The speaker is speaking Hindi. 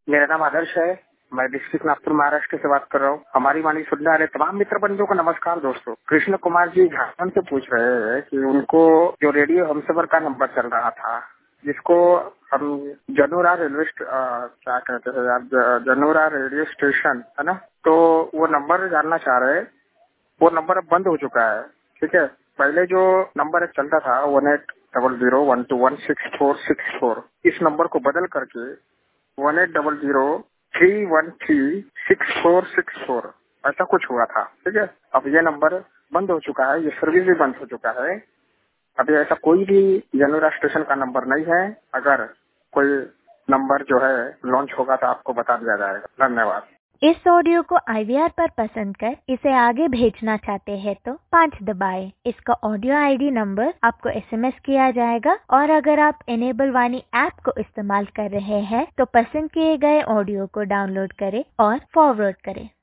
मेरा नाम आदर्श है। मैं डिस्ट्रिक्ट नागपुर महाराष्ट्र से बात कर रहा हूँ। हमारी वाणी सुनने वाले तमाम मित्र बंधुओं को नमस्कार। दोस्तों, कृष्ण कुमार जी झारखंड से पूछ रहे हैं कि उनको जो रेडियो हमसफर का नंबर चल रहा था, जिसको हम जनोरा क्या कहते हैं यार, जनोरा रेडियो स्टेशन है ना, तो वो नंबर जानना चाह रहे हैं। वो नंबर अब बंद हो चुका है। ठीक है, पहले जो नंबर एक चलता था 1800121646 इस नंबर को बदल करके 1800313646 ऐसा कुछ हुआ था। ठीक है, अब ये नंबर बंद हो चुका है, ये सर्विस भी बंद हो चुका है। अभी ऐसा कोई भी जनोरा स्टेशन का नंबर नहीं है। अगर कोई नंबर जो है लॉन्च होगा तो आपको बता दिया जाएगा। धन्यवाद। इस ऑडियो को IVR पर पसंद कर इसे आगे भेजना चाहते हैं तो 5 दबाएं। इसका ऑडियो ID नंबर आपको SMS किया जाएगा। और अगर आप इनेबल वाणी ऐप को इस्तेमाल कर रहे हैं तो पसंद किए गए ऑडियो को डाउनलोड करें और फॉरवर्ड करें।